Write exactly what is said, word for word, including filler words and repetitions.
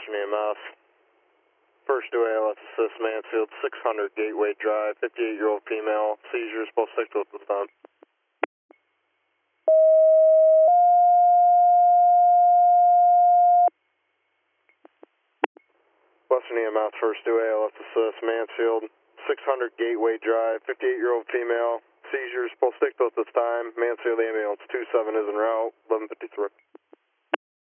Western E M S. First to A L S assist Mansfield, six hundred Gateway Drive, fifty-eight-year-old female, seizures, post six at this time. Western E M S, first to A L S assist Mansfield, six hundred Gateway Drive, fifty-eight-year-old female, seizures, post six at this time. Mansfield ambulance two seven is en route, eleven fifty-three.